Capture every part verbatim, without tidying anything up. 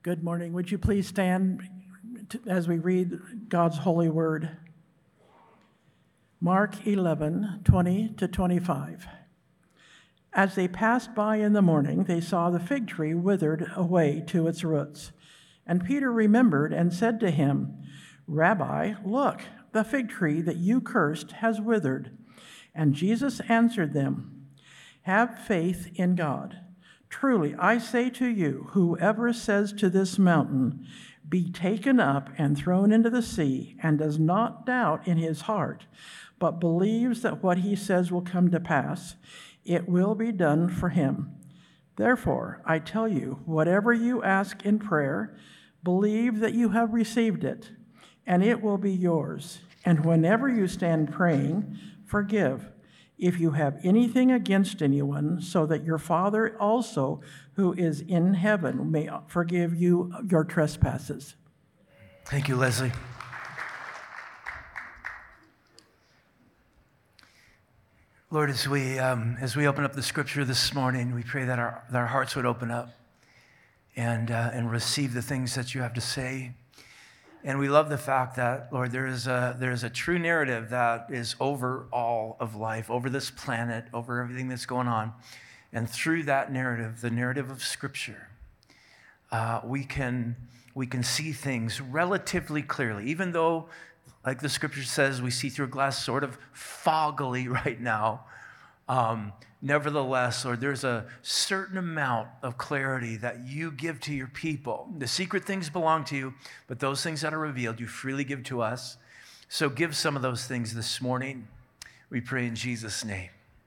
Good morning. Would you please stand as we read God's holy word? Mark eleven, twenty to twenty-five. As they passed by in the morning, they saw the fig tree withered away to its roots. And Peter remembered and said to him, "Rabbi, look, the fig tree that you cursed has withered." And Jesus answered them, "Have faith in God. Truly, I say to you, whoever says to this mountain, 'Be taken up and thrown into the sea,' and does not doubt in his heart, but believes that what he says will come to pass, it will be done for him. Therefore, I tell you, whatever you ask in prayer, believe that you have received it, and it will be yours. And whenever you stand praying, forgive if you have anything against anyone, so that your Father also, who is in heaven, may forgive you your trespasses." Thank you, Leslie. Lord, as we um, as we open up the scripture this morning, we pray that our, that our hearts would open up and uh, and receive the things that you have to say. And we love the fact that, Lord, there is a there is a true narrative that is over all of life, over this planet, over everything that's going on. And through that narrative, the narrative of Scripture, uh, we can we can see things relatively clearly, even though, like the Scripture says, we see through a glass sort of foggily right now. Um, nevertheless, Lord, there's a certain amount of clarity that you give to your people. The secret things belong to you, but those things that are revealed, you freely give to us. So give some of those things this morning. We pray in Jesus' name.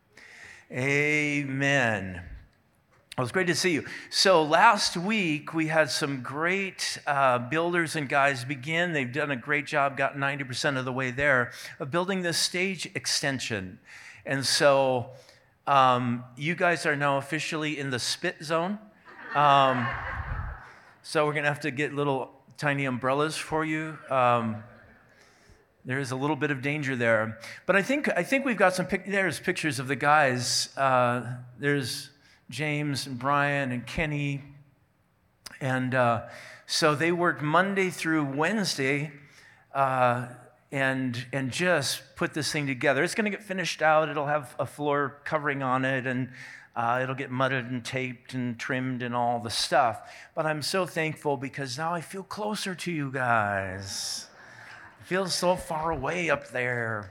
Amen. Well, it's great to see you. So last week, we had some great uh, builders and guys begin. They've done a great job, got ninety percent of the way there, of building this stage extension. And so um, you guys are now officially in the spit zone. Um, so we're going to have to get little tiny umbrellas for you. Um, there is a little bit of danger there. But I think I think we've got some, pic- there's pictures of the guys. Uh, there's James and Brian and Kenny. And uh, so they worked Monday through Wednesday uh, and and just put this thing together. It's going to get finished out. It'll have a floor covering on it, and uh, it'll get mudded and taped and trimmed and all the stuff. But I'm so thankful because now I feel closer to you guys. I feel so far away up there.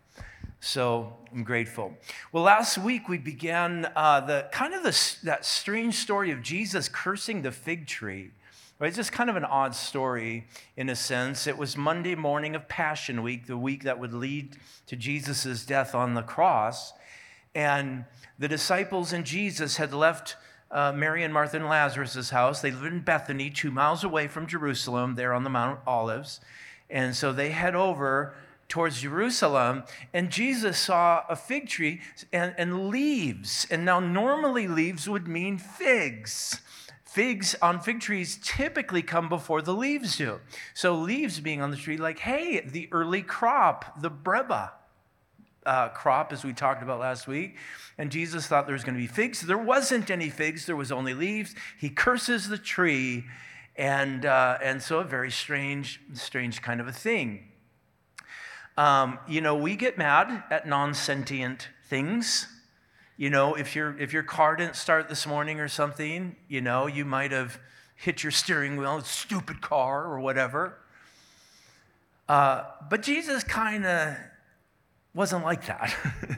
So I'm grateful. Well, last week we began uh, the kind of the, that strange story of Jesus cursing the fig tree. Right? It's just kind of an odd story in a sense. It was Monday morning of Passion Week, the week that would lead to Jesus' death on the cross. And the disciples and Jesus had left uh, Mary and Martha and Lazarus' house. They lived in Bethany, two miles away from Jerusalem, there on the Mount of Olives. And so they head over towards Jerusalem, and Jesus saw a fig tree and, and leaves. And now normally leaves would mean figs. Figs on fig trees typically come before the leaves do. So leaves being on the tree, like, hey, the early crop, the breba uh, crop, as we talked about last week. And Jesus thought there was going to be figs. There wasn't any figs. There was only leaves. He curses the tree. And, uh, and so a very strange, strange kind of a thing. Um, you know, we get mad at non-sentient things. You know, if your if your car didn't start this morning or something, you know, you might have hit your steering wheel, stupid car or whatever. Uh, but Jesus kind of wasn't like that.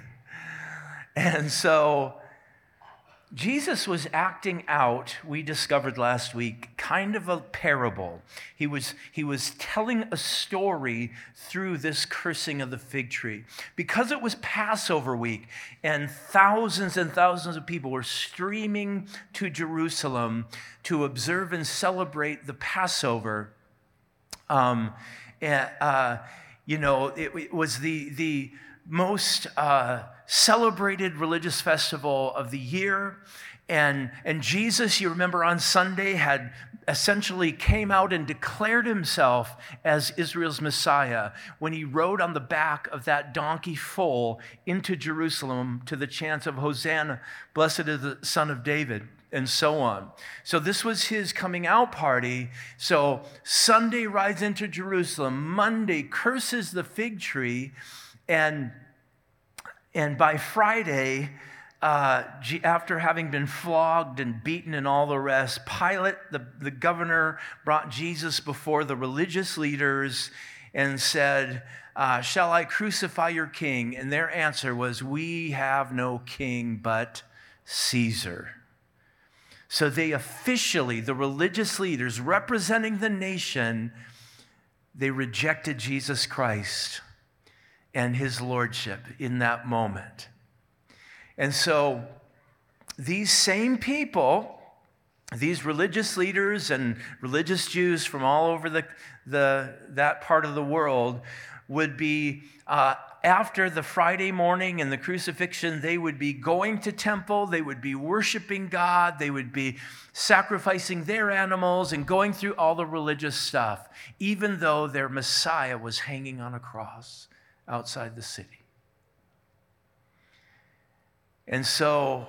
And so Jesus was acting out, we discovered last week, kind of a parable. He was, he was telling a story through this cursing of the fig tree. Because it was Passover week, and thousands and thousands of people were streaming to Jerusalem to observe and celebrate the Passover, um, and, uh, you know, it, it was the, the most uh, celebrated religious festival of the year. And, and Jesus, you remember on Sunday, had essentially came out and declared himself as Israel's Messiah when he rode on the back of that donkey foal into Jerusalem to the chants of Hosanna, blessed is the Son of David. and so on. So this was his coming out party. So Sunday rides into Jerusalem, Monday curses the fig tree, and, and by Friday, uh, after having been flogged and beaten and all the rest, Pilate, the, the governor, brought Jesus before the religious leaders and said, uh, shall I crucify your king? And their answer was, we have no king but Caesar. So they officially, the religious leaders representing the nation, they rejected Jesus Christ and his lordship in that moment. And so these same people, these religious leaders and religious Jews from all over the, the that part of the world would be, uh, after the Friday morning and the crucifixion, they would be going to temple, they would be worshiping God, they would be sacrificing their animals and going through all the religious stuff, even though their Messiah was hanging on a cross outside the city. And so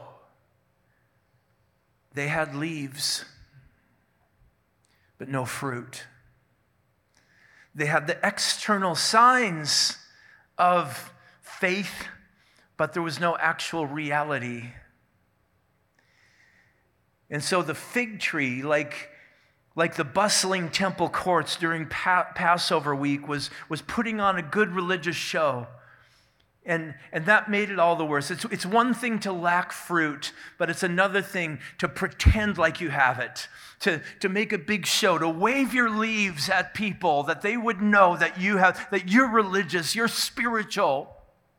they had leaves, but no fruit. They had the external signs of faith, but there was no actual reality. And so the fig tree, like, like the bustling temple courts during pa- Passover week, was, was putting on a good religious show. And, and that made it all the worse. It's, it's one thing to lack fruit, but it's another thing to pretend like you have it, to, to make a big show, to wave your leaves at people that they would know that you have, that you're religious, you're spiritual.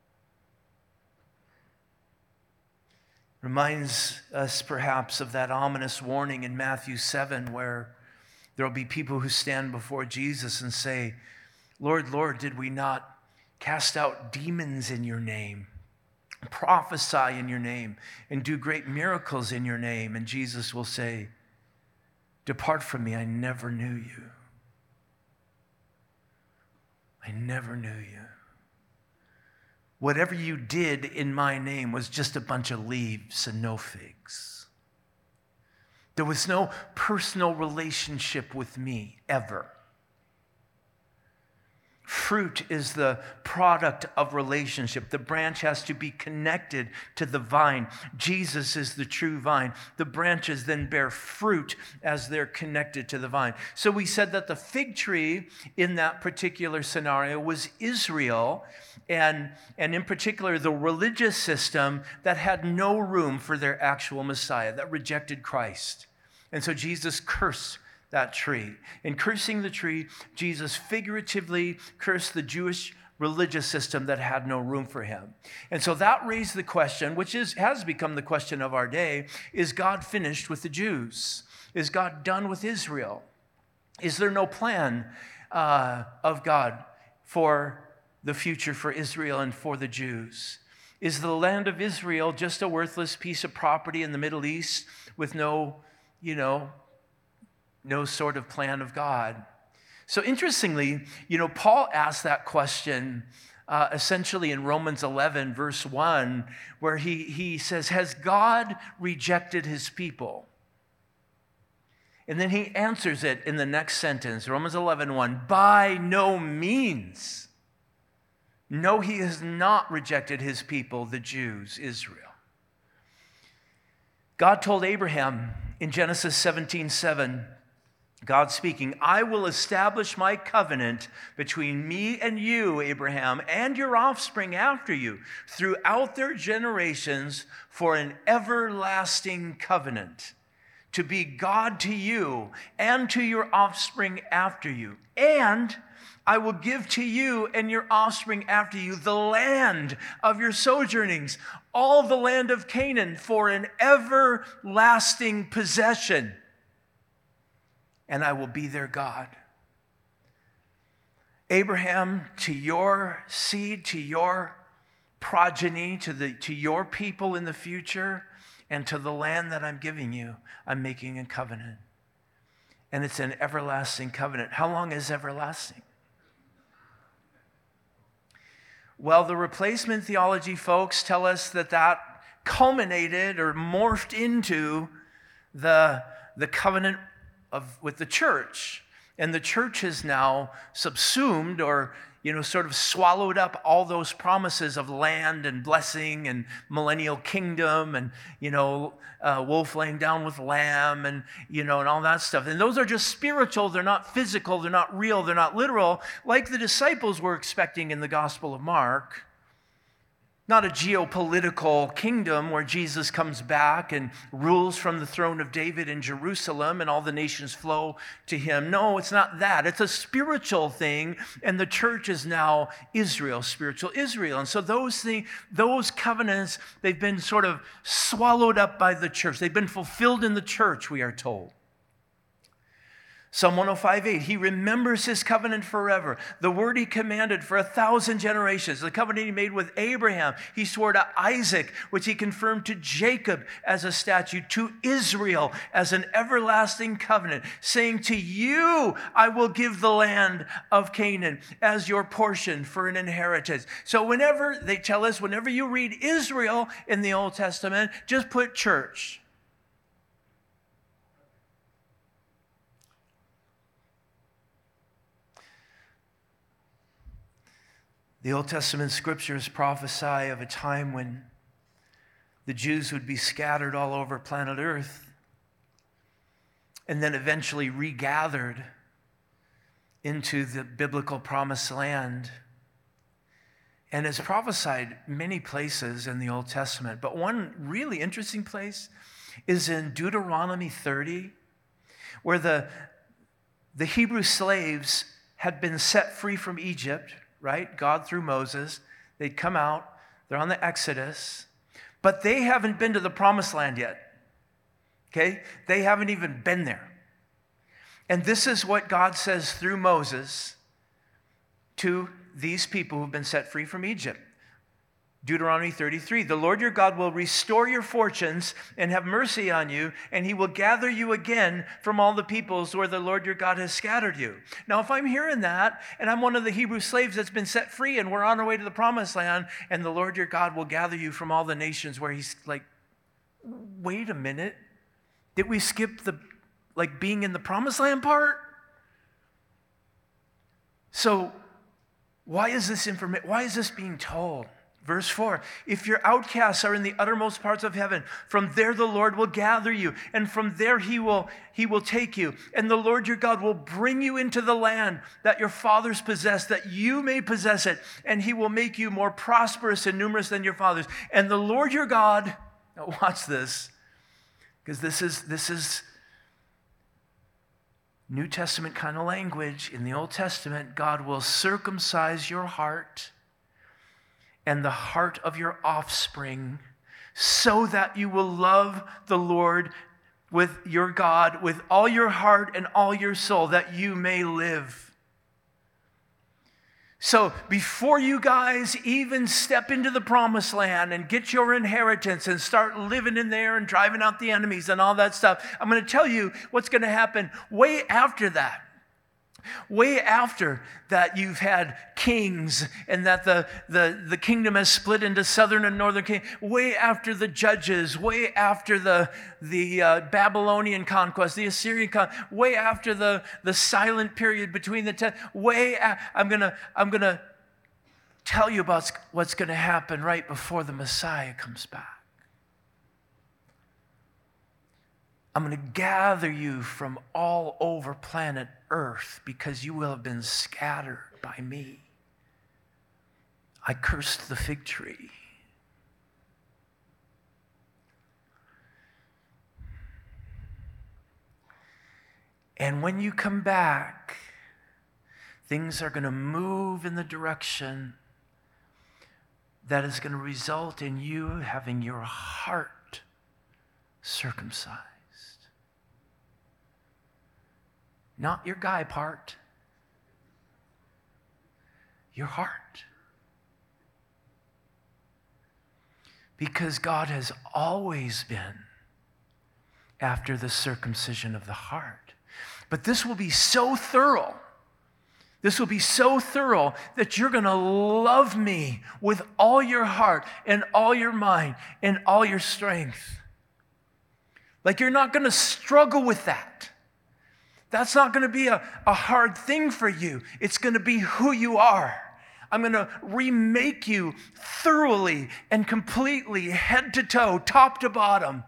Reminds us perhaps of that ominous warning in Matthew seven, where there will be people who stand before Jesus and say, Lord, Lord, did we not cast out demons in your name, prophesy in your name, and do great miracles in your name? And Jesus will say, depart from me, I never knew you. I never knew you. Whatever you did in my name was just a bunch of leaves and no figs. There was no personal relationship with me ever. Fruit is the product of relationship. The branch has to be connected to the vine. Jesus is the true vine. The branches then bear fruit as they're connected to the vine. So we said that the fig tree in that particular scenario was Israel, and, and in particular the religious system that had no room for their actual Messiah, that rejected Christ. And so Jesus cursed that tree. In cursing the tree, Jesus figuratively cursed the Jewish religious system that had no room for him. And so that raised the question, which is has become the question of our day, is God finished with the Jews? Is God done with Israel? Is there no plan uh, of God for the future for Israel and for the Jews? Is the land of Israel just a worthless piece of property in the Middle East with no, you know, no sort of plan of God? So interestingly, you know, Paul asked that question uh, essentially in Romans eleven, verse one, where he, he says, has God rejected his people? And then he answers it in the next sentence, Romans eleven one, by no means. No, he has not rejected his people, the Jews, Israel. God told Abraham in Genesis seventeen seven, God speaking, I will establish my covenant between me and you, Abraham, and your offspring after you, throughout their generations for an everlasting covenant, to be God to you and to your offspring after you. And I will give to you and your offspring after you the land of your sojournings, all the land of Canaan, for an everlasting possession. And I will be their God. Abraham, to your seed, to your progeny, to, the, to your people in the future, and to the land that I'm giving you, I'm making a covenant. And it's an everlasting covenant. How long is everlasting? Well, the replacement theology folks tell us that that culminated or morphed into the, the covenant of, with the church. And the church has now subsumed or, you know, sort of swallowed up all those promises of land and blessing and millennial kingdom and, you know, uh, wolf laying down with lamb and, you know, and all that stuff. And those are just spiritual. They're not physical. They're not real. They're not literal, like the disciples were expecting in the Gospel of Mark. Not a geopolitical kingdom where Jesus comes back and rules from the throne of David in Jerusalem and all the nations flow to him. No, it's not that. It's a spiritual thing, and the church is now Israel, spiritual Israel. And so those things, those covenants, they've been sort of swallowed up by the church. They've been fulfilled in the church, we are told. Psalm one oh five, eight, he remembers his covenant forever, the word he commanded for a thousand generations, the covenant he made with Abraham, he swore to Isaac, which he confirmed to Jacob as a statute, to Israel as an everlasting covenant, saying, to you I will give the land of Canaan as your portion for an inheritance. So whenever, they tell us, whenever you read Israel in the Old Testament, just put church. The Old Testament scriptures prophesy of a time when the Jews would be scattered all over planet Earth and then eventually regathered into the biblical promised land. And it's prophesied many places in the Old Testament. But one really interesting place is in Deuteronomy thirty, where the, the Hebrew slaves had been set free from Egypt, right? God through Moses. They'd come out. They're on the Exodus. But they haven't been to the promised land yet. Okay? They haven't even been there. And this is what God says through Moses to these people who've been set free from Egypt. Deuteronomy thirty-three, the Lord your God will restore your fortunes and have mercy on you, and he will gather you again from all the peoples where the Lord your God has scattered you. Now, if I'm hearing that, and I'm one of the Hebrew slaves that's been set free, and we're on our way to the promised land, and the Lord your God will gather you from all the nations where he's like, wait a minute, did we skip the, like, being in the promised land part? So, why is this information, why is this being told? Verse four, if your outcasts are in the uttermost parts of heaven, from there the Lord will gather you, and from there he will, he will take you. And the Lord your God will bring you into the land that your fathers possessed, that you may possess it, and he will make you more prosperous and numerous than your fathers. And the Lord your God, now watch this, because this is, this is New Testament kind of language. In the Old Testament, God will circumcise your heart and the heart of your offspring, so that you will love the Lord with your God with all your heart and all your soul, that you may live. So before you guys even step into the promised land and get your inheritance and start living in there and driving out the enemies and all that stuff, I'm going to tell you what's going to happen way after that. Way after that you've had kings and that the, the, the kingdom has split into southern and northern kingdom. Way after the judges. Way after the, the uh, Babylonian conquest, the Assyrian conquest. Way after the, the silent period between the ten. Way a- I'm gonna I'm gonna tell you about what's going to happen right before the Messiah comes back. I'm going to gather you from all over planet Earth because you will have been scattered by me. I cursed the fig tree. And when you come back, things are going to move in the direction that is going to result in you having your heart circumcised. Not your guy part, your heart. Because God has always been after the circumcision of the heart. But this will be so thorough, this will be so thorough that you're going to love me with all your heart and all your mind and all your strength. Like you're not going to struggle with that. That's not going to be a, a hard thing for you. It's going to be who you are. I'm going to remake you thoroughly and completely, head to toe, top to bottom.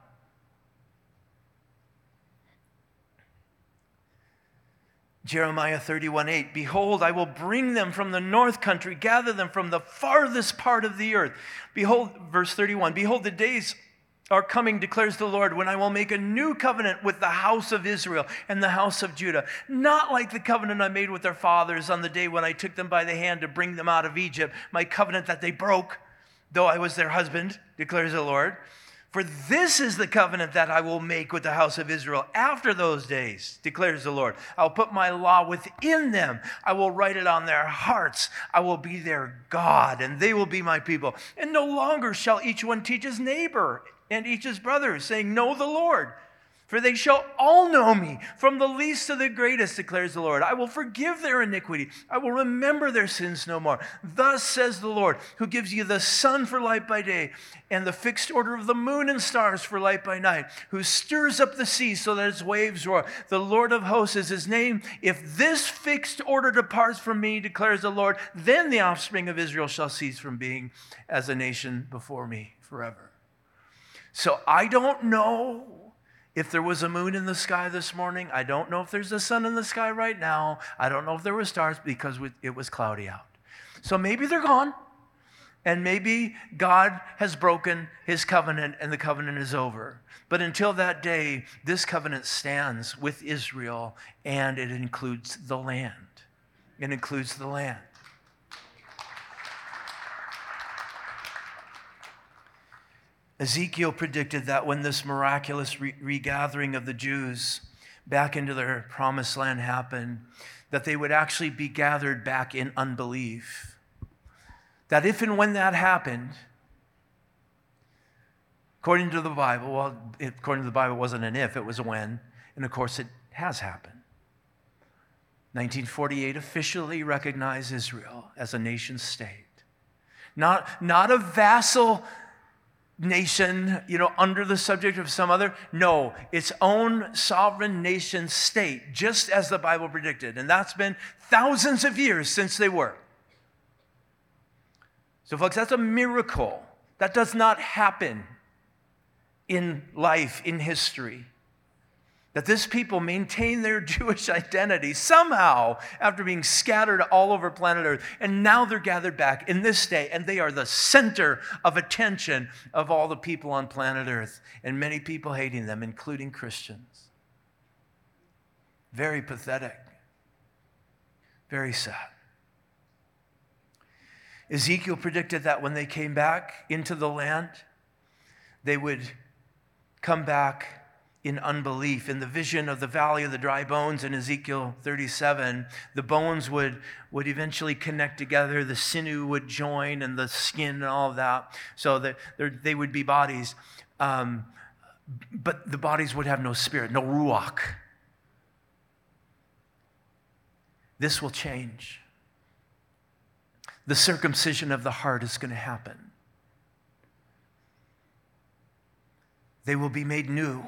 Jeremiah thirty-one eight, behold, I will bring them from the north country, gather them from the farthest part of the earth. Behold, verse thirty-one, behold, the days are coming, declares the Lord, when I will make a new covenant with the house of Israel and the house of Judah, not like the covenant I made with their fathers on the day when I took them by the hand to bring them out of Egypt, my covenant that they broke, though I was their husband, declares the Lord. For this is the covenant that I will make with the house of Israel after those days, declares the Lord. I will put my law within them. I will write it on their hearts. I will be their God, and they will be my people. And no longer shall each one teach his neighbor and each his brother, saying, know the Lord. For they shall all know me, from the least to the greatest, declares the Lord. I will forgive their iniquity. I will remember their sins no more. Thus says the Lord, who gives you the sun for light by day, and the fixed order of the moon and stars for light by night, who stirs up the sea so that its waves roar. The Lord of hosts is his name. If this fixed order departs from me, declares the Lord, then the offspring of Israel shall cease from being as a nation before me forever. So I don't know if there was a moon in the sky this morning. I don't know if there's a sun in the sky right now. I don't know if there were stars because it was cloudy out. So maybe they're gone. And maybe God has broken his covenant and the covenant is over. But until that day, this covenant stands with Israel, and it includes the land. It includes the land. Ezekiel predicted that when this miraculous re- regathering of the Jews back into their promised land happened, that they would actually be gathered back in unbelief. That if and when that happened, according to the Bible, well, it, according to the Bible, it wasn't an if, it was a when, and of course it has happened. nineteen forty-eight officially recognized Israel as a nation state. Not, not a vassal nation, you know, under the subject of some other. No, its own sovereign nation state, just as the Bible predicted. And that's been thousands of years since they were. So, folks, that's a miracle. That does not happen in life, in history. That this people maintain their Jewish identity somehow after being scattered all over planet Earth. And now they're gathered back in this day, and they are the center of attention of all the people on planet Earth, and many people hating them, including Christians. Very pathetic. Very sad. Ezekiel predicted that when they came back into the land, they would come back in unbelief. In the vision of the valley of the dry bones in Ezekiel thirty-seven, the bones would, would eventually connect together, the sinew would join, and the skin and all of that, so that they would be bodies. Um, but the bodies would have no spirit, no ruach. This will change. The circumcision of the heart is going to happen. They will be made new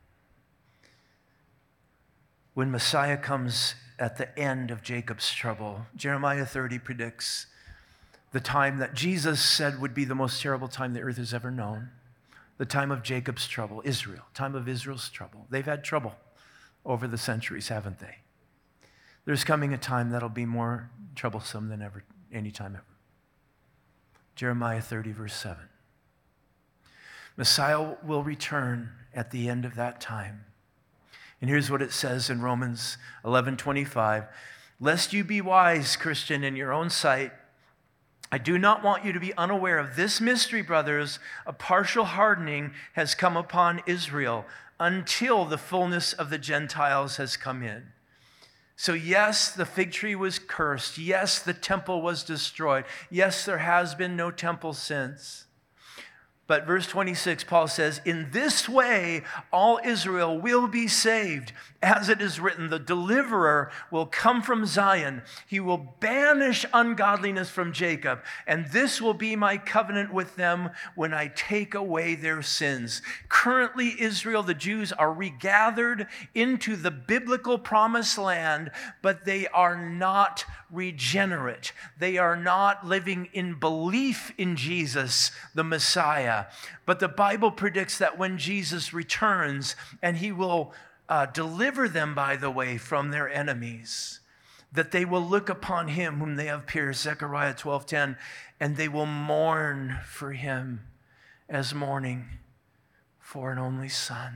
when Messiah comes at the end of Jacob's trouble. Jeremiah thirty predicts the time that Jesus said would be the most terrible time the earth has ever known. The time of Jacob's trouble, Israel, time of Israel's trouble. They've had trouble over the centuries, haven't they? There's coming a time that'll be more troublesome than ever, any time ever. Jeremiah thirty, verse seven. Messiah will return at the end of that time. And here's what it says in Romans eleven twenty-five. Lest you be wise, Christian, in your own sight, I do not want you to be unaware of this mystery, brothers. A partial hardening has come upon Israel until the fullness of the Gentiles has come in. So yes, the fig tree was cursed. Yes, the temple was destroyed. Yes, there has been no temple since. But verse twenty-six, Paul says, in this way, all Israel will be saved. As it is written, the deliverer will come from Zion. He will banish ungodliness from Jacob. And this will be my covenant with them when I take away their sins. Currently, Israel, the Jews, are regathered into the biblical promised land, but they are not regenerate. They are not living in belief in Jesus, the Messiah. But the Bible predicts that when Jesus returns, and he will uh, deliver them, by the way, from their enemies, that they will look upon him whom they have pierced, Zechariah twelve ten, and they will mourn for him as mourning for an only son.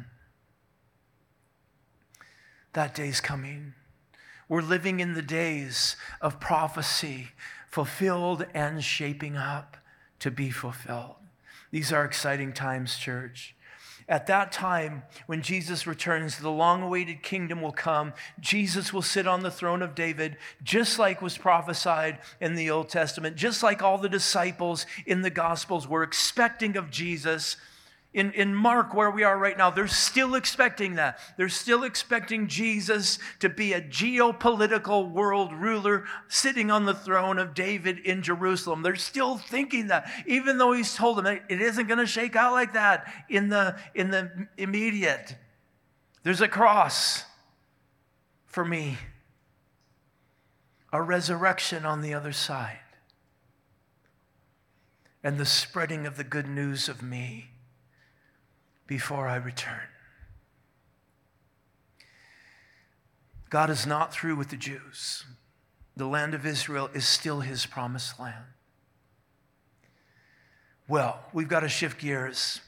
That day's coming. We're living in the days of prophecy, fulfilled and shaping up to be fulfilled. These are exciting times, church. At that time, when Jesus returns, the long-awaited kingdom will come. Jesus will sit on the throne of David, just like was prophesied in the Old Testament, just like all the disciples in the Gospels were expecting of Jesus. In, in Mark, where we are right now, they're still expecting that. They're still expecting Jesus to be a geopolitical world ruler sitting on the throne of David in Jerusalem. They're still thinking that, even though he's told them it isn't going to shake out like that in the, in the immediate. There's a cross for me, a resurrection on the other side, and the spreading of the good news of me before I return. God is not through with the Jews. The land of Israel is still his promised land. Well, we've got to shift gears.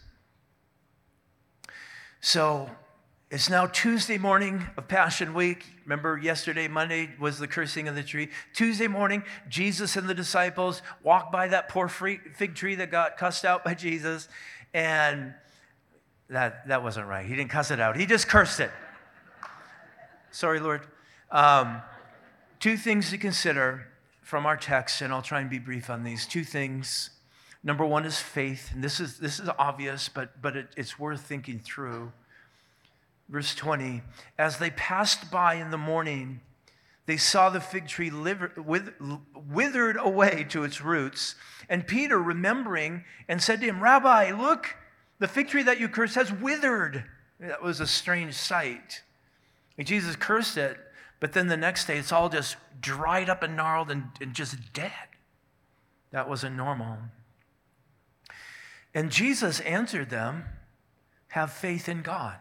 So it's now Tuesday morning of Passion Week. Remember yesterday, Monday, was the cursing of the tree. Tuesday morning, Jesus and the disciples walked by that poor fig tree that got cussed out by Jesus, and That that wasn't right. He didn't cuss it out. He just cursed it. Sorry, Lord. Um, two things to consider from our text, and I'll try and be brief on these. Two things. Number one is faith, and this is this is obvious, but but it, it's worth thinking through. Verse twenty, as they passed by in the morning, they saw the fig tree withered away to its roots. And Peter, remembering, and said to him, Rabbi, look, the fig tree that you cursed has withered. That was a strange sight. And Jesus cursed it, but then the next day it's all just dried up and gnarled and, and just dead. That wasn't normal. And Jesus answered them, have faith in God.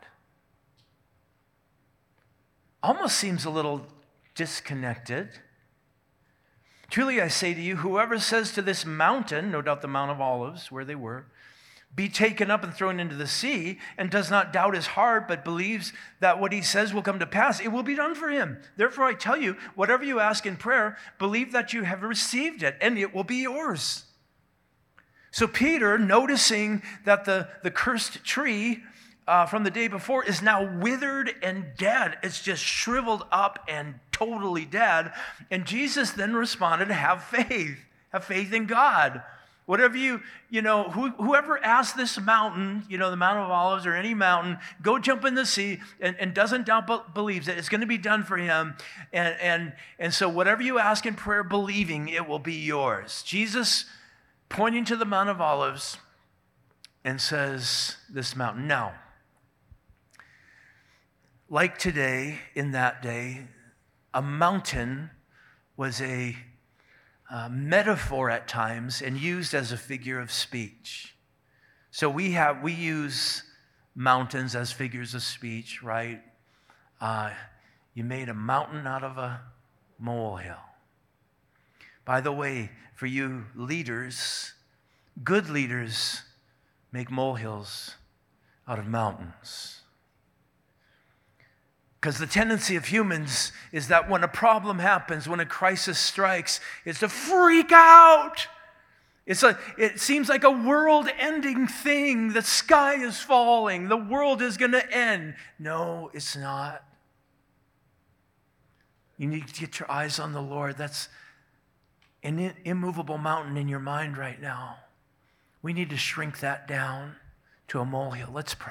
Almost seems a little disconnected. Truly I say to you, whoever says to this mountain, no doubt the Mount of Olives, where they were, be taken up and thrown into the sea, and does not doubt his heart, but believes that what he says will come to pass, it will be done for him. Therefore I tell you, whatever you ask in prayer, believe that you have received it, and it will be yours. So Peter, noticing that the, the cursed tree uh, from the day before is now withered and dead. It's just shriveled up and totally dead. And Jesus then responded, have faith. Have faith in God. Whatever you, you know, who, whoever asked this mountain, you know, the Mount of Olives or any mountain, go jump in the sea and, and doesn't doubt but believes that it's going to be done for him. And, and, and so whatever you ask in prayer, believing, it will be yours. Jesus pointing to the Mount of Olives and says, this mountain. Now, like today, in that day, a mountain was a Uh, metaphor at times and used as a figure of speech. So we have we use mountains as figures of speech, right? Uh, you made a mountain out of a molehill. By the way, for you leaders, good leaders make molehills out of mountains. Because the tendency of humans is that when a problem happens, when a crisis strikes, is to freak out. It's a, it seems like a world-ending thing. The sky is falling. The world is going to end. No, it's not. You need to get your eyes on the Lord. That's an immovable mountain in your mind right now. We need to shrink that down to a molehill. Let's pray.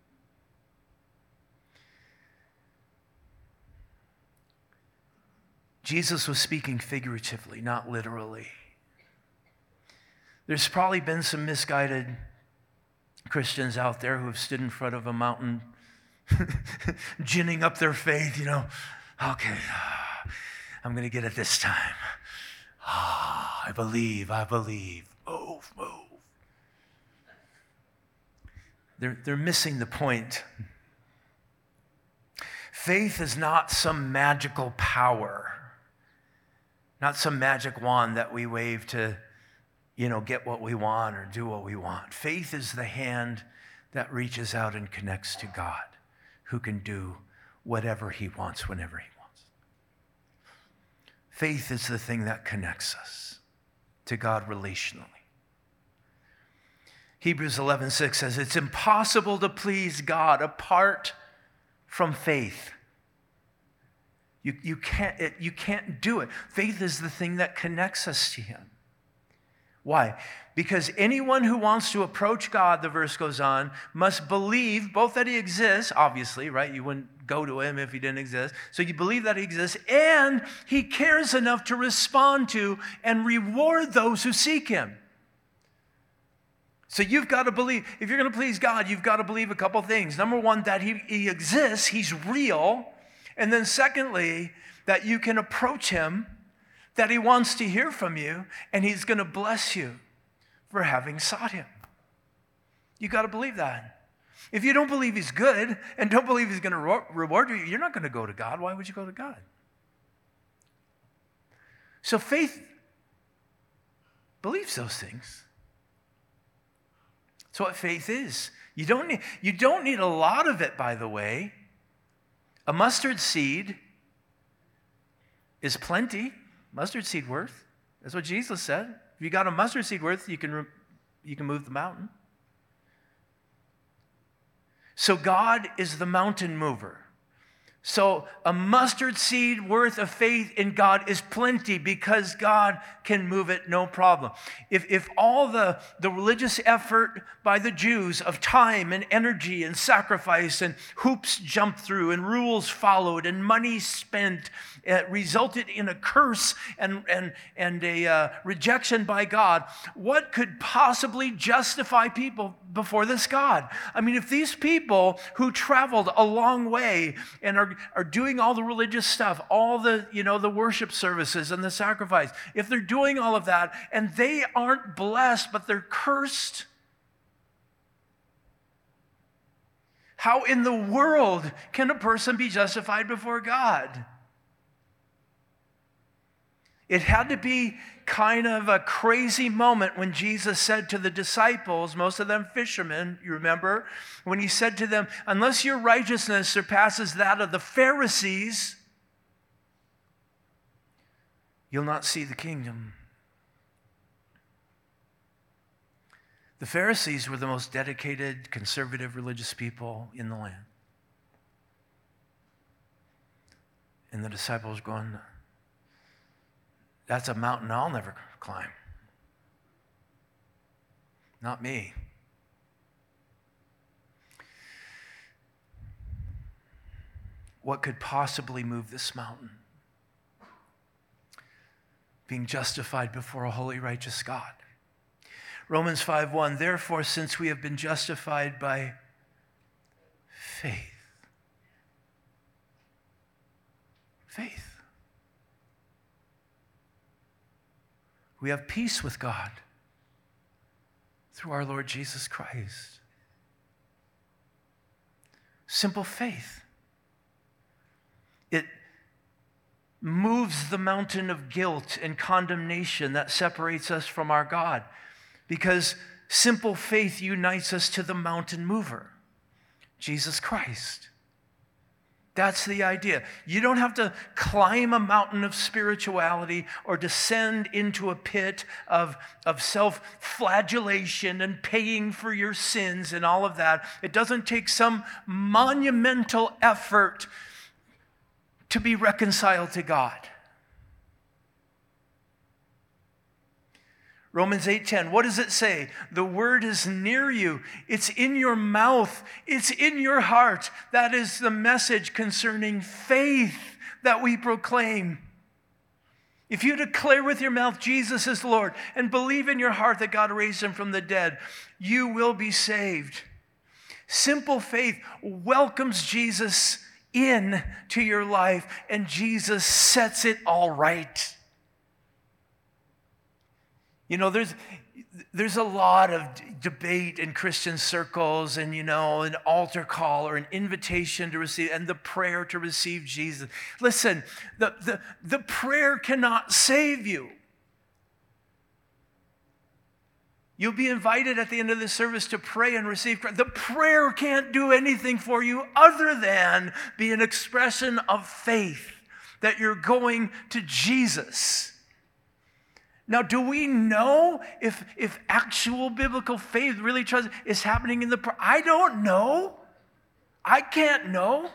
Jesus was speaking figuratively, not literally. There's probably been some misguided Christians out there who have stood in front of a mountain, ginning up their faith, you know. Okay, I'm going to get it this time. Ah, I believe, I believe. Move, move. They're, they're missing the point. Faith is not some magical power, not some magic wand that we wave to, you know, get what we want or do what we want. Faith is the hand that reaches out and connects to God, who can do whatever he wants, whenever he wants. Faith is the thing that connects us to God relationally. Hebrews eleven six says, it's impossible to please God apart from faith. You, you, can't, it, you can't do it. Faith is the thing that connects us to him. Why? Because anyone who wants to approach God, the verse goes on, must believe both that he exists, obviously, right? You wouldn't go to him if he didn't exist. So you believe that he exists, and he cares enough to respond to and reward those who seek him. So you've got to believe, if you're going to please God, you've got to believe a couple things. Number one, that he, he exists, he's real. And then secondly, that you can approach him, that he wants to hear from you, and he's going to bless you for having sought him. You've got to believe that. If you don't believe he's good and don't believe he's going to reward you, you're not going to go to God. Why would you go to God? So faith believes those things. That's what faith is. You don't need, you don't need a lot of it, by the way. A mustard seed is plenty. Mustard seed worth. That's what Jesus said. If you got a mustard seed worth, you can, you can move the mountain. So God is the mountain mover. So a mustard seed worth of faith in God is plenty because God can move it, no problem. If, if all the, the religious effort by the Jews of time and energy and sacrifice and hoops jumped through and rules followed and money spent uh, resulted in a curse and, and, and a uh, rejection by God, what could possibly justify people before this God? I mean, if these people who traveled a long way and are are doing all the religious stuff, all the, you know, the worship services and the sacrifice, if they're doing all of that and they aren't blessed, but they're cursed, how in the world can a person be justified before God? It had to be kind of a crazy moment when Jesus said to the disciples, most of them fishermen, you remember, when he said to them, unless your righteousness surpasses that of the Pharisees, you'll not see the kingdom. The Pharisees were the most dedicated, conservative, religious people in the land. And the disciples going, that's a mountain I'll never climb. Not me. What could possibly move this mountain? Being justified before a holy, righteous God. Romans five one, therefore, since we have been justified by faith. Faith. We have peace with God through our Lord Jesus Christ. Simple faith. It moves the mountain of guilt and condemnation that separates us from our God, because simple faith unites us to the mountain mover, Jesus Christ. That's the idea. You don't have to climb a mountain of spirituality or descend into a pit of, of self-flagellation and paying for your sins and all of that. It doesn't take some monumental effort to be reconciled to God. Romans eight ten, what does it say? The word is near you. It's in your mouth. It's in your heart. That is the message concerning faith that we proclaim. If you declare with your mouth Jesus is Lord and believe in your heart that God raised him from the dead, you will be saved. Simple faith welcomes Jesus in to your life, and Jesus sets it all right. You know, there's there's a lot of d- debate in Christian circles, and, you know, an altar call or an invitation to receive, and the prayer to receive Jesus. Listen, the, the, the prayer cannot save you. You'll be invited at the end of the service to pray and receive Christ. The prayer can't do anything for you other than be an expression of faith that you're going to Jesus. Now, do we know if, if actual biblical faith really trust is happening in the prayer? I don't know. I can't know.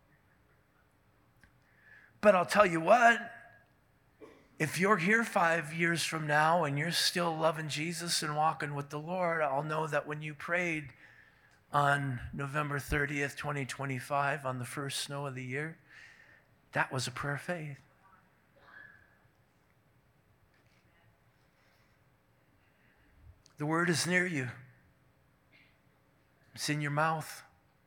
But I'll tell you what, if you're here five years from now and you're still loving Jesus and walking with the Lord, I'll know that when you prayed on November thirtieth, twenty twenty-five, on the first snow of the year, that was a prayer of faith. The word is near you. It's in your mouth.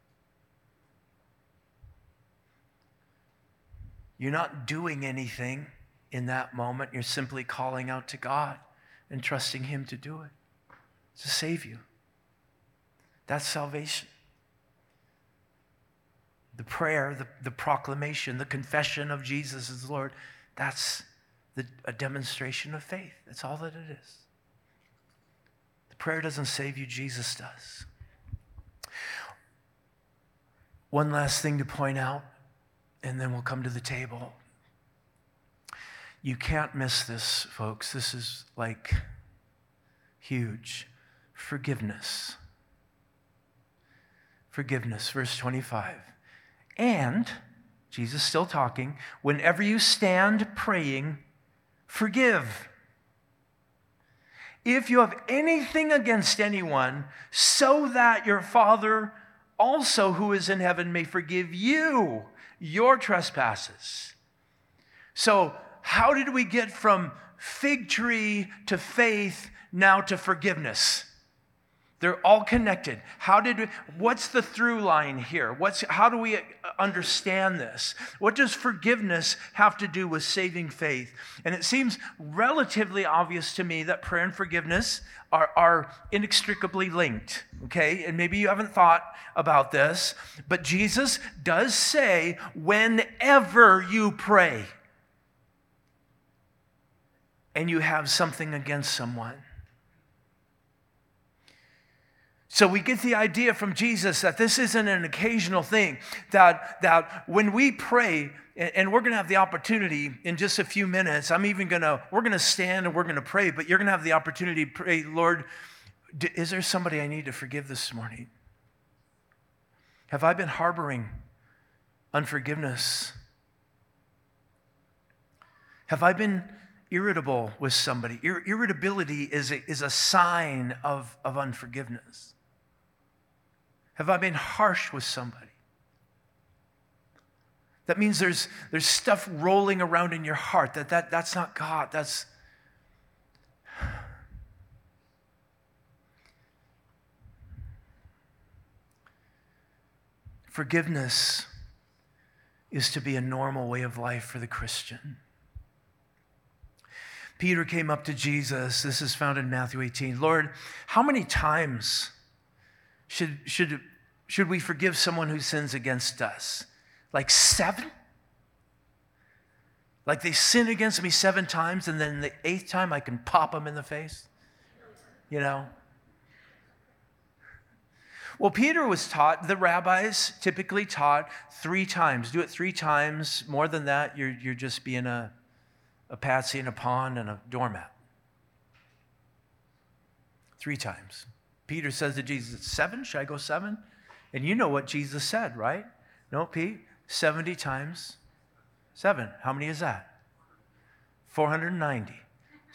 You're not doing anything in that moment. You're simply calling out to God and trusting him to do it, to save you. That's salvation. The prayer, the, the proclamation, the confession of Jesus as Lord, that's the, a demonstration of faith. That's all that it is. Prayer doesn't save you, Jesus does. One last thing to point out, and then we'll come to the table. You can't miss this, folks. This is like huge. Forgiveness. Forgiveness, verse twenty-five. And, Jesus still talking, whenever you stand praying, forgive. If you have anything against anyone, so that your Father also who is in heaven may forgive you your trespasses. So, how did we get from fig tree to faith now to forgiveness? They're all connected. How did we, what's the through line here? What's, how do we understand this? What does forgiveness have to do with saving faith? And it seems relatively obvious to me that prayer and forgiveness are, are inextricably linked, okay? And maybe you haven't thought about this, but Jesus does say, whenever you pray and you have something against someone. So we get the idea from Jesus that this isn't an occasional thing, that, that when we pray, and we're going to have the opportunity in just a few minutes, I'm even going to, we're going to stand and we're going to pray, but you're going to have the opportunity to pray, Lord, is there somebody I need to forgive this morning? Have I been harboring unforgiveness? Have I been irritable with somebody? Ir- irritability is a, is a sign of, of unforgiveness. Have I been harsh with somebody? That means there's, there's stuff rolling around in your heart. That, that, that's not God. That's... Forgiveness is to be a normal way of life for the Christian. Peter came up to Jesus. This is found in Matthew eighteen. Lord, how many times should, should, should we forgive someone who sins against us? Like seven? Like they sin against me seven times, and then the eighth time I can pop them in the face? You know? Well, Peter was taught, the rabbis typically taught three times. Do it three times. More than that, you're, you're just being a, a patsy and a pawn and a doormat. Three times. Peter says to Jesus, seven? Should I go seven? And you know what Jesus said, right? No, Pete? seventy times seven. How many is that? four hundred ninety.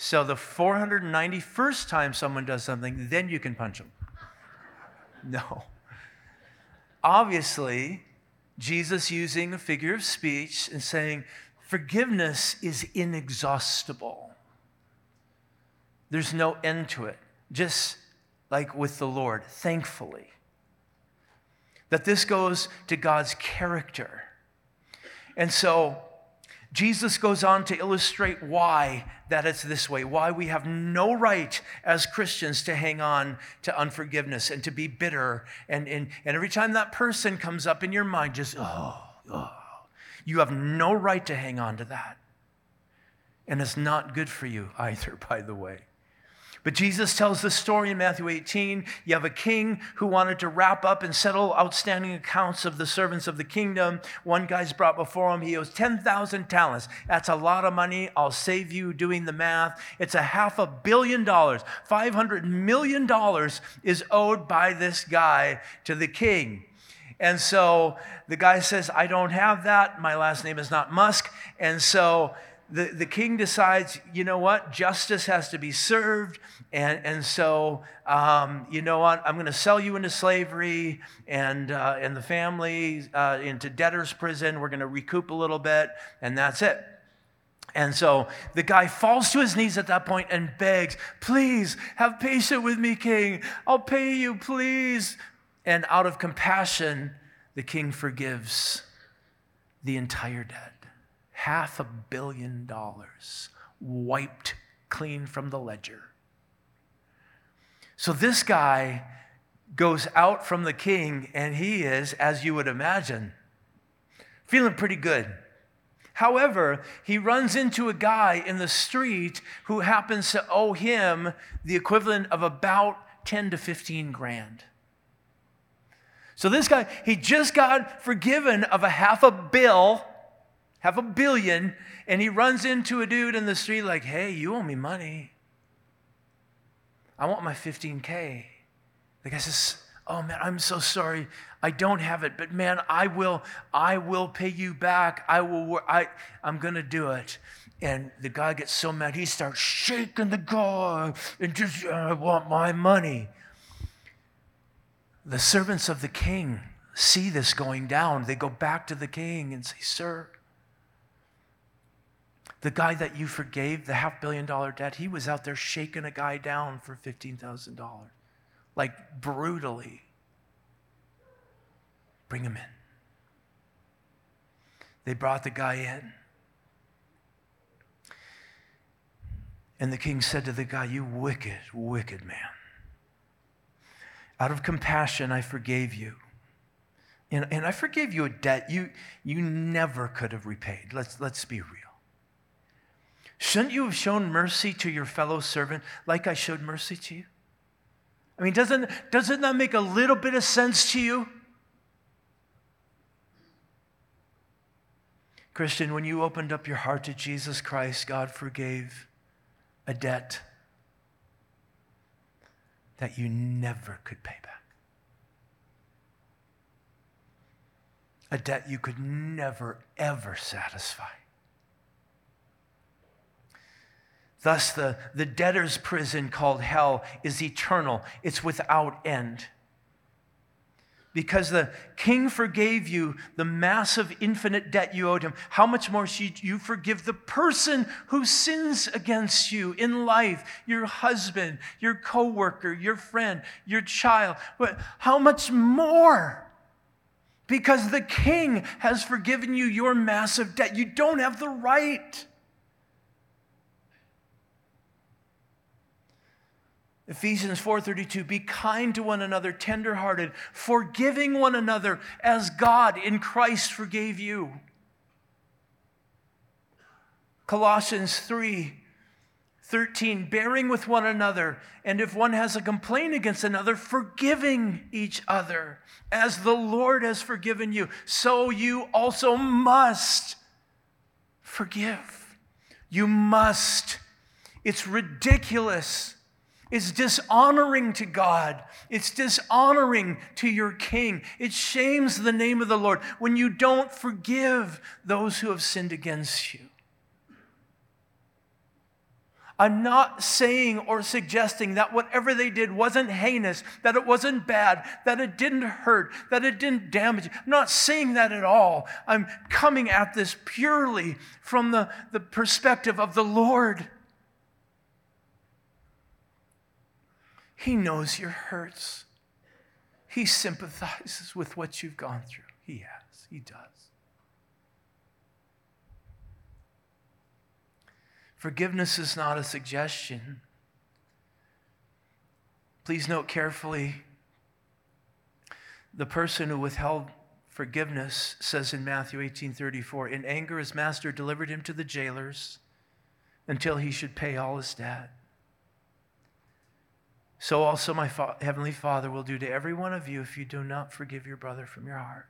So the four hundred ninety-first time someone does something, then you can punch them. No. Obviously, Jesus using a figure of speech and saying, forgiveness is inexhaustible. There's no end to it, just like with the Lord, thankfully. That this goes to God's character. And so Jesus goes on to illustrate why that it's this way, why we have no right as Christians to hang on to unforgiveness and to be bitter. And, and, and every time that person comes up in your mind, just, oh, oh, you have no right to hang on to that. And it's not good for you either, by the way. But Jesus tells the story in Matthew eighteen. You have a king who wanted to wrap up and settle outstanding accounts of the servants of the kingdom. One guy's brought before him. He owes ten thousand talents. That's a lot of money. I'll save you doing the math. It's a half a billion dollars. five hundred million dollars is owed by this guy to the king. And so the guy says, I don't have that. My last name is not Musk. And so The, the king decides, you know what, justice has to be served, and, and so, um, you know what, I'm going to sell you into slavery and, uh, and the family uh, into debtor's prison. We're going to recoup a little bit, and that's it. And so the guy falls to his knees at that point and begs, please, have patience with me, king. I'll pay you, please. And out of compassion, the king forgives the entire debt. Half a billion dollars wiped clean from the ledger. So this guy goes out from the king, and he is, as you would imagine, feeling pretty good. However, he runs into a guy in the street who happens to owe him the equivalent of about ten to fifteen grand. So this guy, he just got forgiven of a half a bill, half a billion, and he runs into a dude in the street like, hey, you owe me money. I want my fifteen K. The guy says, oh man, I'm so sorry. I don't have it, but man, I will, I will pay you back. I will, I, I'm gonna do it. And the guy gets so mad, he starts shaking the guy and just, I want my money. The servants of the king see this going down. They go back to the king and say, sir, the guy that you forgave the half billion dollar debt, he was out there shaking a guy down for fifteen thousand dollars, like brutally. Bring him in. They brought the guy in. And the king said to the guy, you wicked, wicked man. Out of compassion, I forgave you. And, and I forgave you a debt you, you never could have repaid. Let's, let's be real. Shouldn't you have shown mercy to your fellow servant like I showed mercy to you? I mean, doesn't, doesn't that make a little bit of sense to you? Christian, when you opened up your heart to Jesus Christ, God forgave a debt that you never could pay back. A debt you could never, ever satisfy. Thus, the, the debtor's prison called hell is eternal. It's without end. Because the king forgave you the massive, infinite debt you owed him, how much more should you forgive the person who sins against you in life? Your husband, your coworker, your friend, your child. But how much more? Because the king has forgiven you your massive debt. You don't have the right. Ephesians four thirty-two, be kind to one another, tenderhearted, forgiving one another as God in Christ forgave you. Colossians three thirteen, bearing with one another, and if one has a complaint against another, forgiving each other. As the Lord has forgiven you, so you also must forgive. You must. It's ridiculous. It's dishonoring to God. It's dishonoring to your king. It shames the name of the Lord when you don't forgive those who have sinned against you. I'm not saying or suggesting that whatever they did wasn't heinous, that it wasn't bad, that it didn't hurt, that it didn't damage. I'm not saying that at all. I'm coming at this purely from the, the perspective of the Lord. He knows your hurts. He sympathizes with what you've gone through. He has. He does. Forgiveness is not a suggestion. Please note carefully, the person who withheld forgiveness says in Matthew eighteen thirty-four, in anger his master delivered him to the jailers until he should pay all his debt. So also my fa- heavenly Father will do to every one of you if you do not forgive your brother from your heart.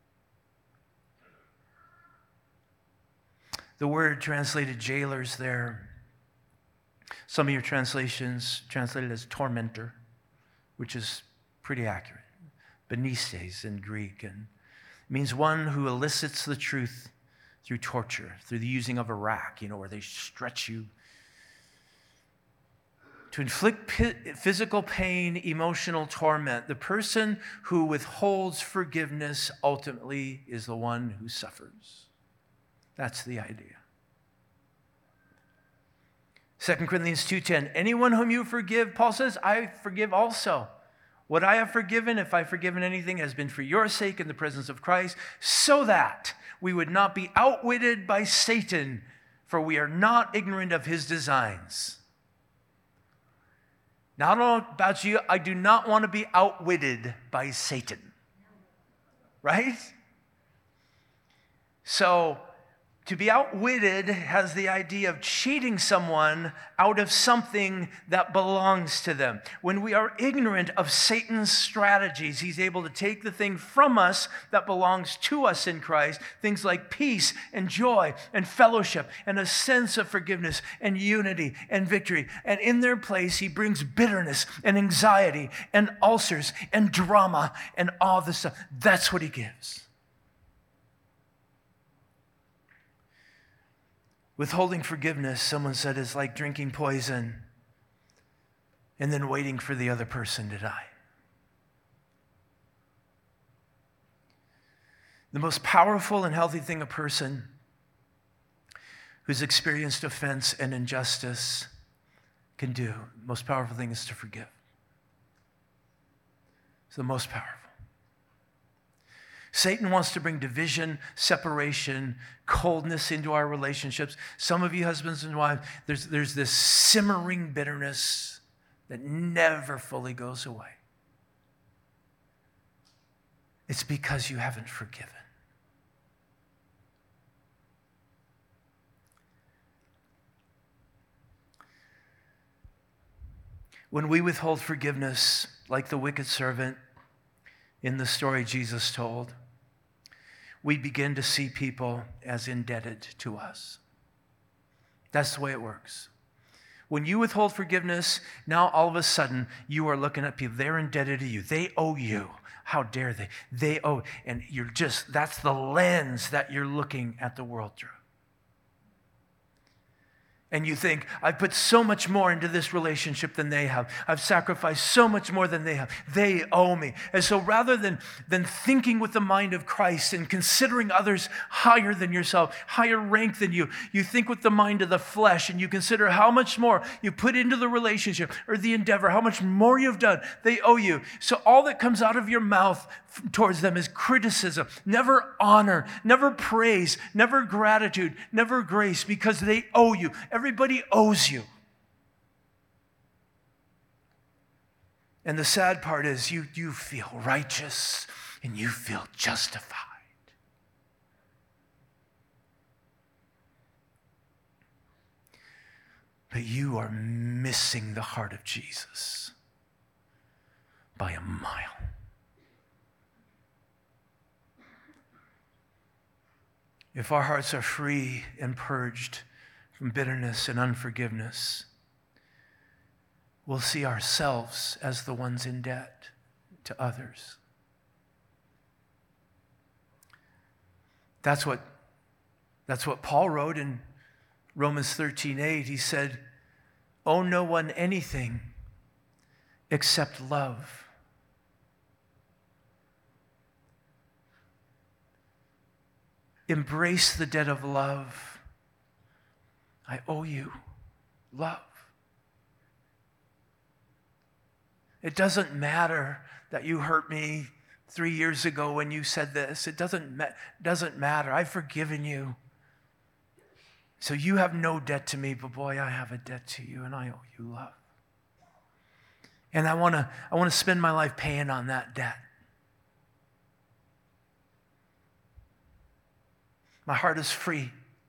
The word translated jailers there, some of your translations translate it as tormentor, which is pretty accurate. Benistes in Greek, and it means one who elicits the truth through torture, through the using of a rack, you know, where they stretch you. To inflict physical pain, emotional torment. The person who withholds forgiveness ultimately is the one who suffers. That's the idea. Second Corinthians two ten, anyone whom you forgive, Paul says, I forgive also. What I have forgiven, if I've forgiven anything, has been for your sake in the presence of Christ, so that we would not be outwitted by Satan, for we are not ignorant of his designs. Now, I don't know about you, I do not want to be outwitted by Satan. Right? So, to be outwitted has the idea of cheating someone out of something that belongs to them. When we are ignorant of Satan's strategies, he's able to take the thing from us that belongs to us in Christ, things like peace and joy and fellowship and a sense of forgiveness and unity and victory. And in their place, he brings bitterness and anxiety and ulcers and drama and all this stuff. That's what he gives. Withholding forgiveness, someone said, is like drinking poison and then waiting for the other person to die. The most powerful and healthy thing a person who's experienced offense and injustice can do, the most powerful thing is to forgive. It's the most powerful. Satan wants to bring division, separation, coldness into our relationships. Some of you husbands and wives, there's, there's this simmering bitterness that never fully goes away. It's because you haven't forgiven. When we withhold forgiveness, like the wicked servant in the story Jesus told, we begin to see people as indebted to us. That's the way it works. When you withhold forgiveness, now all of a sudden you are looking at people. They're indebted to you. They owe you. How dare they? They owe. And you're just, that's the lens that you're looking at the world through. And you think, I've put so much more into this relationship than they have. I've sacrificed so much more than they have. They owe me. And so rather than, than thinking with the mind of Christ and considering others higher than yourself, higher rank than you, you think with the mind of the flesh and you consider how much more you put into the relationship or the endeavor, how much more you've done. They owe you. So all that comes out of your mouth towards them is criticism, never honor, never praise, never gratitude, never grace, because they owe you. Everybody owes you. And the sad part is you, you feel righteous and you feel justified. But you are missing the heart of Jesus by a mile. If our hearts are free and purged from bitterness and unforgiveness, we'll see ourselves as the ones in debt to others. That's what, that's what Paul wrote in Romans thirteen eight. He said, owe no one anything except love. Embrace the debt of love. I owe you love. It doesn't matter that you hurt me three years ago when you said this. It doesn't, ma- doesn't matter. I've forgiven you. So you have no debt to me, but boy, I have a debt to you, and I owe you love. And I want to I want to spend my life paying on that debt. My heart is free.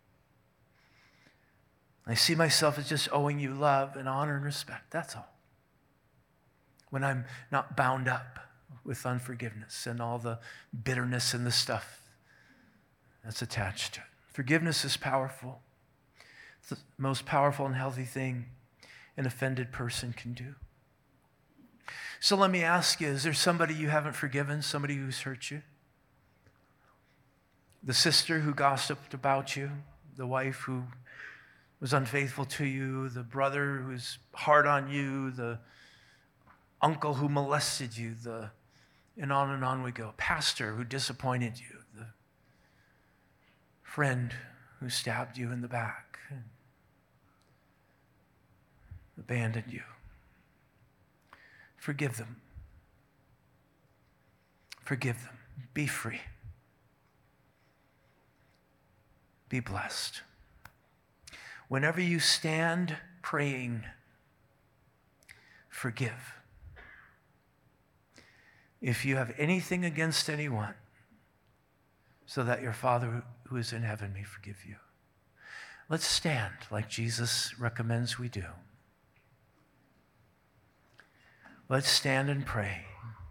I see myself as just owing you love and honor and respect. That's all. When I'm not bound up with unforgiveness and all the bitterness and the stuff that's attached to it. Forgiveness is powerful. It's the most powerful and healthy thing an offended person can do. So let me ask you, is there somebody you haven't forgiven, somebody who's hurt you? The sister who gossiped about you, the wife who was unfaithful to you, the brother who's hard on you, the uncle who molested you, the and on and on we go. Pastor who disappointed you, the friend who stabbed you in the back and abandoned you. Forgive them. Forgive them. Be free. Be blessed. Whenever you stand praying, forgive. If you have anything against anyone, so that your Father who is in heaven may forgive you. Let's stand like Jesus recommends we do. Let's stand and pray.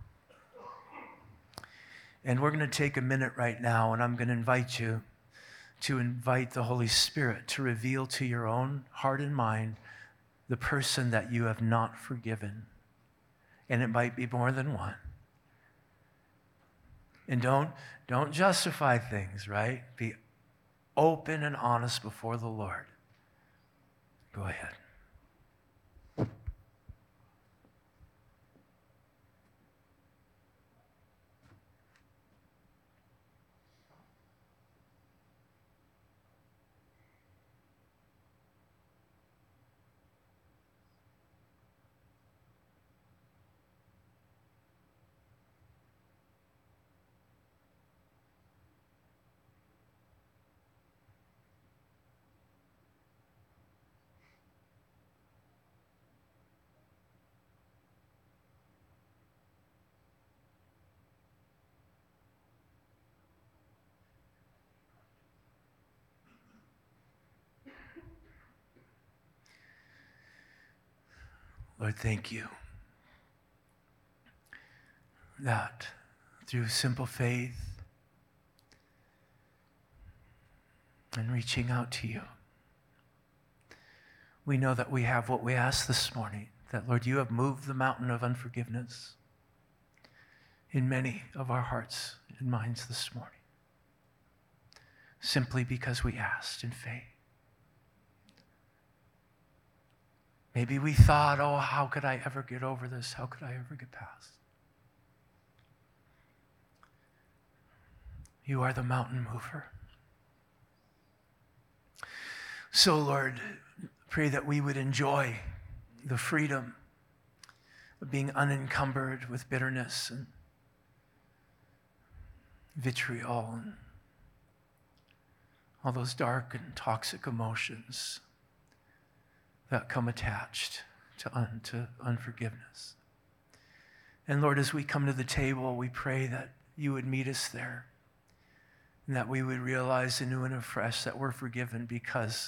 And we're going to take a minute right now, and I'm going to invite you to invite the Holy Spirit to reveal to your own heart and mind the person that you have not forgiven. And it might be more than one. And don't, don't justify things, right? Be open and honest before the Lord. Go ahead. Lord, thank you that through simple faith and reaching out to you, we know that we have what we asked this morning, that, Lord, you have moved the mountain of unforgiveness in many of our hearts and minds this morning, simply because we asked in faith. Maybe we thought, oh, how could I ever get over this? How could I ever get past? You are the mountain mover. So, Lord, pray that we would enjoy the freedom of being unencumbered with bitterness and vitriol and all those dark and toxic emotions that come attached to, un, to unforgiveness. And Lord, as we come to the table, we pray that you would meet us there and that we would realize anew and afresh that we're forgiven because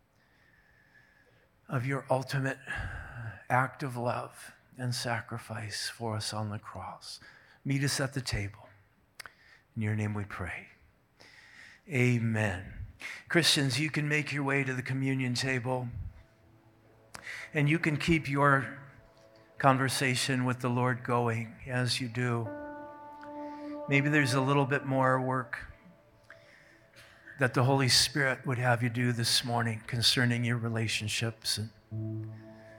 of your ultimate act of love and sacrifice for us on the cross. Meet us at the table. In your name we pray. Amen. Christians, you can make your way to the communion table. And you can keep your conversation with the Lord going as you do. Maybe there's a little bit more work that the Holy Spirit would have you do this morning concerning your relationships. And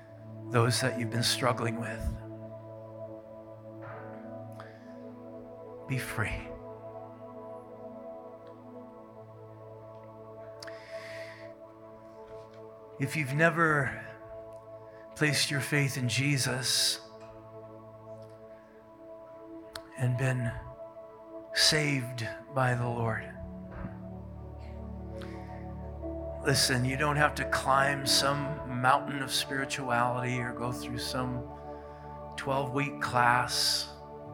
those that you've been struggling with. Be free. If you've never placed your faith in Jesus and been saved by the Lord, listen, you don't have to climb some mountain of spirituality or go through some twelve-week class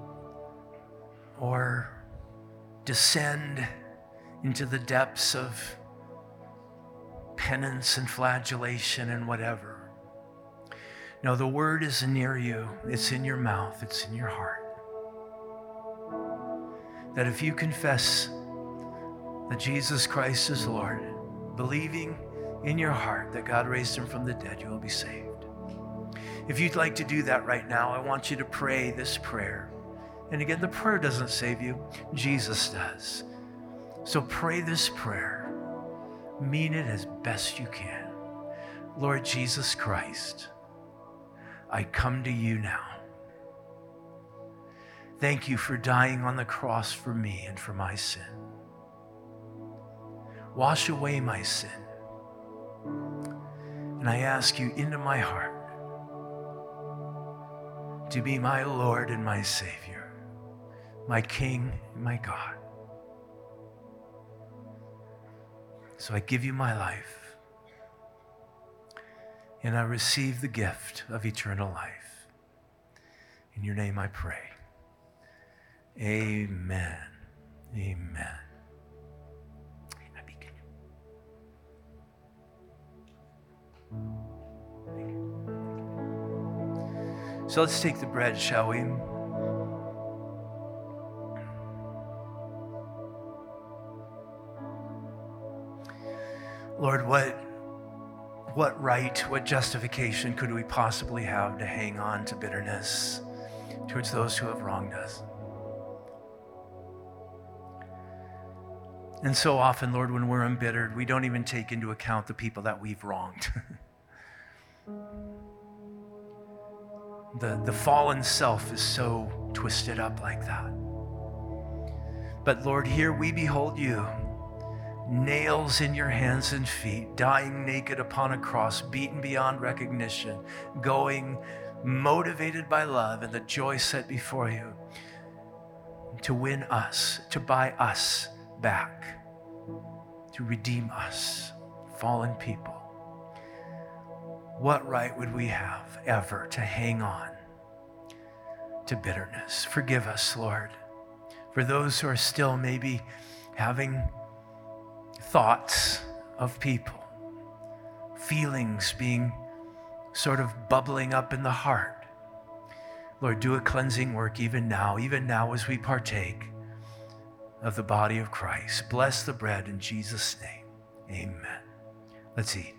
or descend into the depths of penance and flagellation and whatever. No, the word is near you. It's in your mouth. It's in your heart. That if you confess that Jesus Christ is Lord, believing in your heart that God raised him from the dead, you will be saved. If you'd like to do that right now, I want you to pray this prayer. And again, the prayer doesn't save you. Jesus does. So pray this prayer. Mean it as best you can. Lord Jesus Christ, I come to you now. Thank you for dying on the cross for me and for my sin. Wash away my sin. And I ask you into my heart to be my Lord and my Savior, my King and my God. So I give you my life, and I receive the gift of eternal life. In your name I pray. Amen. Amen. So let's take the bread, shall we? Lord, what, what right, what justification could we possibly have to hang on to bitterness towards those who have wronged us? And so often, Lord, when we're embittered, we don't even take into account the people that we've wronged. the, the fallen self is so twisted up like that. But Lord, here we behold you, nails in your hands and feet, dying naked upon a cross, beaten beyond recognition, going motivated by love and the joy set before you to win us, to buy us back, to redeem us, fallen people. What right would we have ever to hang on to bitterness? Forgive us, Lord, for those who are still maybe having thoughts of people, feelings being sort of bubbling up in the heart. Lord, do a cleansing work even now, even now as we partake of the body of Christ. Bless the bread in Jesus' name. Amen. Let's eat.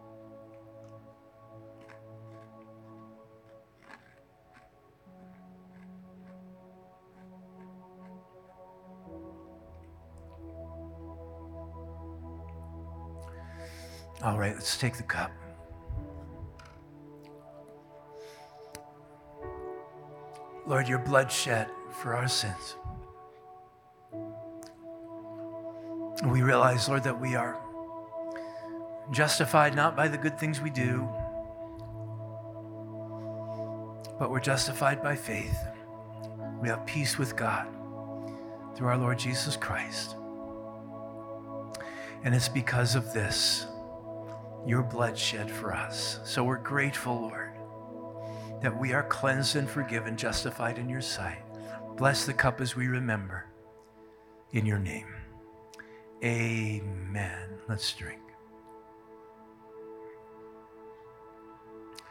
All right, let's take the cup. Lord, your blood shed for our sins. And we realize, Lord, that we are justified not by the good things we do, but we're justified by faith. We have peace with God through our Lord Jesus Christ. And it's because of this, your blood shed for us. So we're grateful, Lord, that we are cleansed and forgiven, justified in your sight. Bless the cup as we remember. In your name, amen. Let's drink.